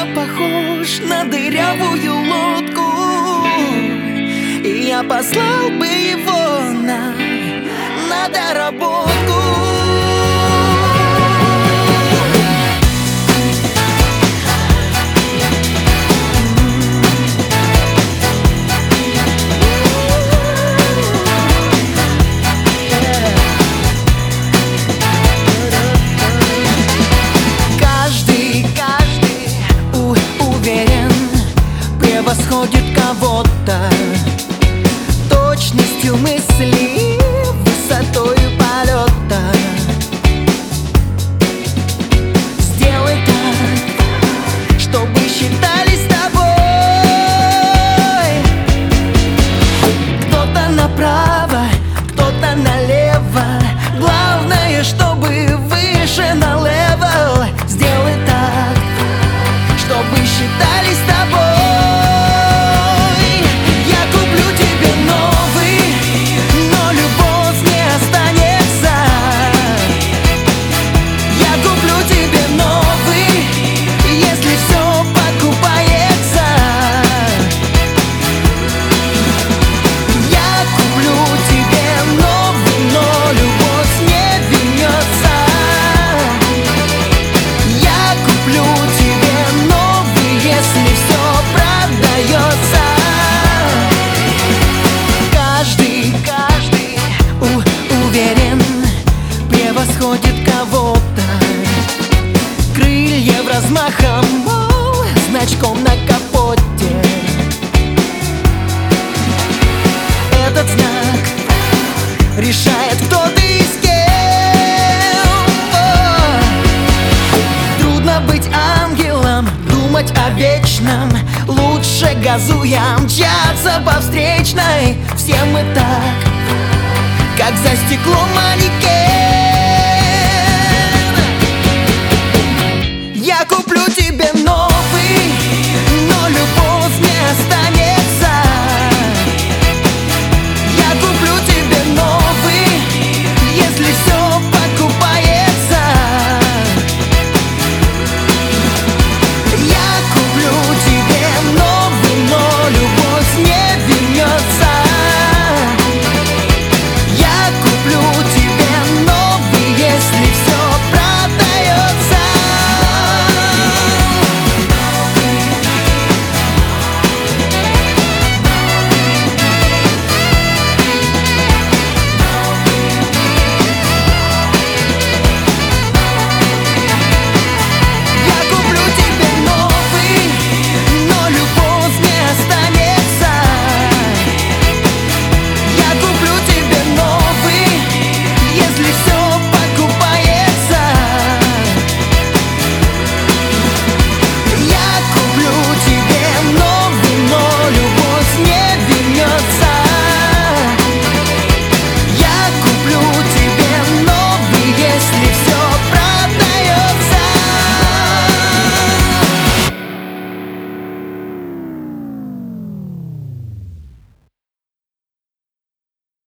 похож на дырявую лодку, и я послал бы его на доработку. Превосходит кого-то точностью мысли, высотою полета. Сделай так, чтобы считались с тобой. Кто-то направо, кто-то налево. Главное, чтобы выше на левел. Сделай так, чтобы считались с тобой. Превосходит кого-то крыльев размахом, значком на капоте. Этот знак решает, кто ты и с кем. Трудно быть ангелом, думать о вечном. Лучше газуя мчаться по встречной. Все мы так, как за стеклом манекен.